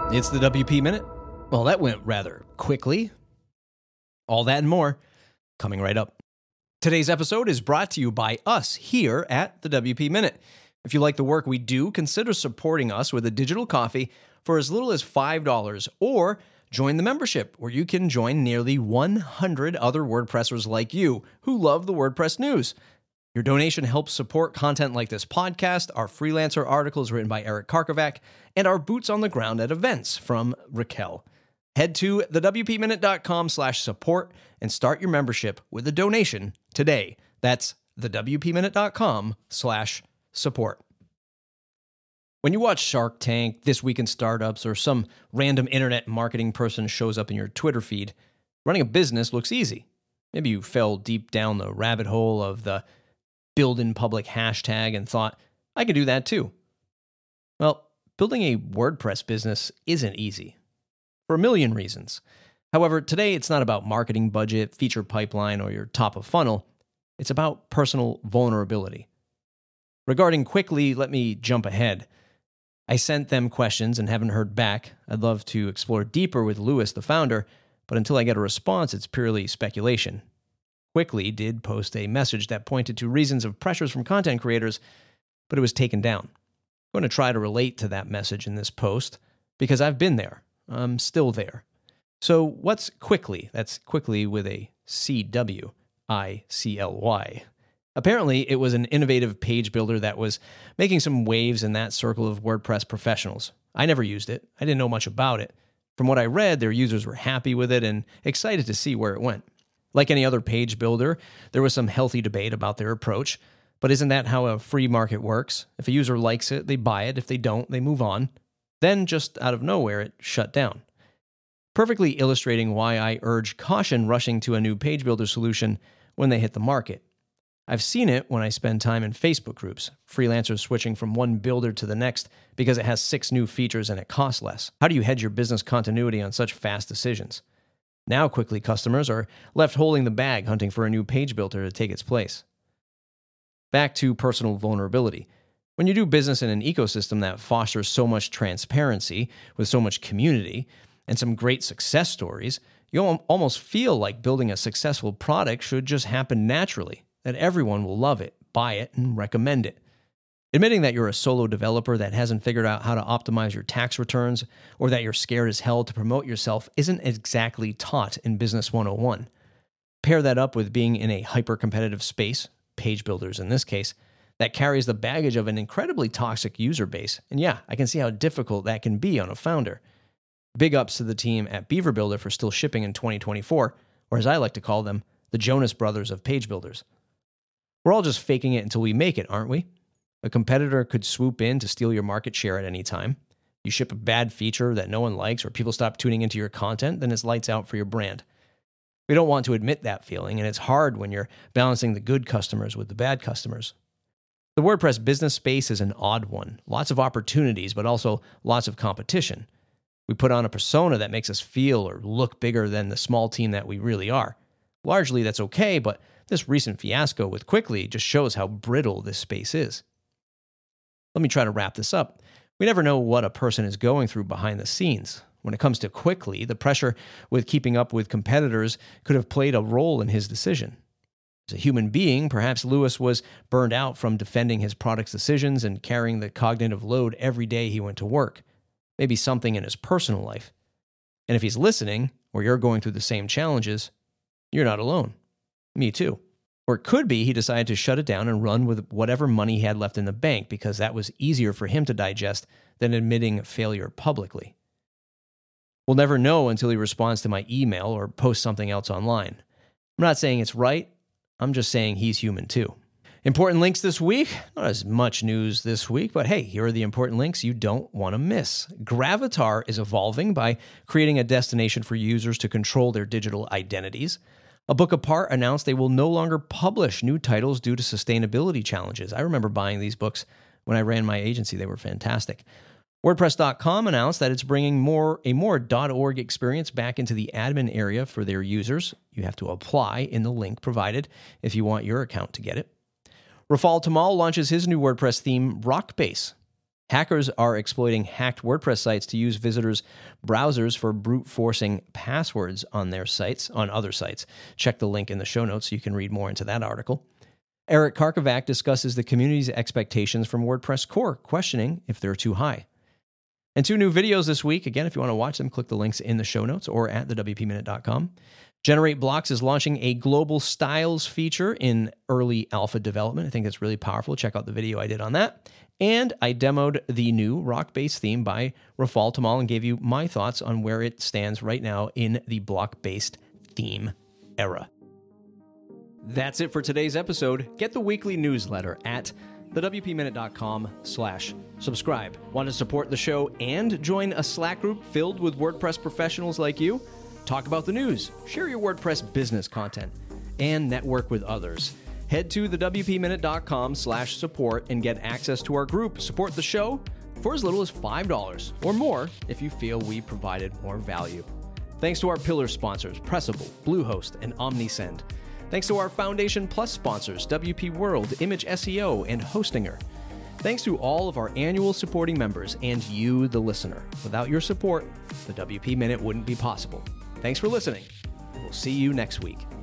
It's the WP Minute. Well, that went rather quickly. All that and more coming right up. Today's episode is brought to you by us here at the WP Minute. If you like the work we do, consider supporting us with a digital coffee for as little as $5 or join the membership where you can join nearly 100 other WordPressers like you who love the WordPress news. Your donation helps support content like this podcast, our freelancer articles written by Eric Karkovac, and our boots on the ground at events from Raquel. Head to thewpminute.com/support and start your membership with a donation today. That's thewpminute.com/support. When you watch Shark Tank, This Week in Startups, or some random internet marketing person shows up in your Twitter feed, running a business looks easy. Maybe you fell deep down the rabbit hole of the build in public hashtag and thought, I could do that too. Well, building a WordPress business isn't easy for a million reasons. However, today it's not about marketing budget, feature pipeline, or your top of funnel. It's about personal vulnerability. Regarding Quickly, let me jump ahead. I sent them questions and haven't heard back. I'd love to explore deeper with Lewis, the founder, but until I get a response, it's purely speculation. Quickly did post a message that pointed to reasons of pressures from content creators, but it was taken down. I'm going to try to relate to that message in this post because I've been there. I'm still there. So what's Quickly? That's Quickly with a CWICLY. Apparently, it was an innovative page builder that was making some waves in that circle of WordPress professionals. I never used it. I didn't know much about it. From what I read, their users were happy with it and excited to see where it went. Like any other page builder, there was some healthy debate about their approach, but isn't that how a free market works? If a user likes it, they buy it. If they don't, they move on. Then, just out of nowhere, it shut down. Perfectly illustrating why I urge caution rushing to a new page builder solution when they hit the market. I've seen it when I spend time in Facebook groups, freelancers switching from one builder to the next because it has 6 new features and it costs less. How do you hedge your business continuity on such fast decisions? Now Quickly customers are left holding the bag, hunting for a new page builder to take its place. Back to personal vulnerability. When you do business in an ecosystem that fosters so much transparency, with so much community, and some great success stories, you almost feel like building a successful product should just happen naturally, that everyone will love it, buy it, and recommend it. Admitting that you're a solo developer that hasn't figured out how to optimize your tax returns or that you're scared as hell to promote yourself isn't exactly taught in Business 101. Pair that up with being in a hyper-competitive space, page builders in this case, that carries the baggage of an incredibly toxic user base, and yeah, I can see how difficult that can be on a founder. Big ups to the team at Beaver Builder for still shipping in 2024, or as I like to call them, the Jonas Brothers of page builders. We're all just faking it until we make it, aren't we? A competitor could swoop in to steal your market share at any time. You ship a bad feature that no one likes or people stop tuning into your content, then it's lights out for your brand. We don't want to admit that feeling, and it's hard when you're balancing the good customers with the bad customers. The WordPress business space is an odd one. Lots of opportunities, but also lots of competition. We put on a persona that makes us feel or look bigger than the small team that we really are. Largely, that's okay, but this recent fiasco with Quickly just shows how brittle this space is. Let me try to wrap this up. We never know what a person is going through behind the scenes. When it comes to Quickly, the pressure with keeping up with competitors could have played a role in his decision. As a human being, perhaps Lewis was burned out from defending his product's decisions and carrying the cognitive load every day he went to work. Maybe something in his personal life. And if he's listening, or you're going through the same challenges, you're not alone. Me too. Or it could be he decided to shut it down and run with whatever money he had left in the bank because that was easier for him to digest than admitting failure publicly. We'll never know until he responds to my email or posts something else online. I'm not saying it's right. I'm just saying he's human too. Important links this week. Not as much news this week, but hey, here are the important links you don't want to miss. Gravatar is evolving by creating a destination for users to control their digital identities. A Book Apart announced they will no longer publish new titles due to sustainability challenges. I remember buying these books when I ran my agency. They were fantastic. WordPress.com announced that it's bringing a more .org experience back into the admin area for their users. You have to apply in the link provided if you want your account to get it. Rafal Tamal launches his new WordPress theme, Rockbase. Hackers are exploiting hacked WordPress sites to use visitors' browsers for brute forcing passwords on their sites, on other sites. Check the link in the show notes so you can read more into that article. Eric Karkovac discusses the community's expectations from WordPress core, questioning if they're too high. And 2 new videos this week. Again, if you want to watch them, click the links in the show notes or at thewpminute.com. Generate Blocks is launching a global styles feature in early alpha development. I think that's really powerful. Check out the video I did on that. And I demoed the new rock-based theme by Rafal Tamal and gave you my thoughts on where it stands right now in the block-based theme era. That's it for today's episode. Get the weekly newsletter at thewpminute.com/subscribe. Want to support the show and join a Slack group filled with WordPress professionals like you? Talk about the news, share your WordPress business content, and network with others. Head to thewpminute.com/support and get access to our group. Support the show for as little as $5 or more if you feel we provided more value. Thanks to our pillar sponsors, Pressable, Bluehost, and OmniSend. Thanks to our Foundation Plus sponsors, WP World, Image SEO, and Hostinger. Thanks to all of our annual supporting members and you, the listener. Without your support, the WP Minute wouldn't be possible. Thanks for listening. We'll see you next week.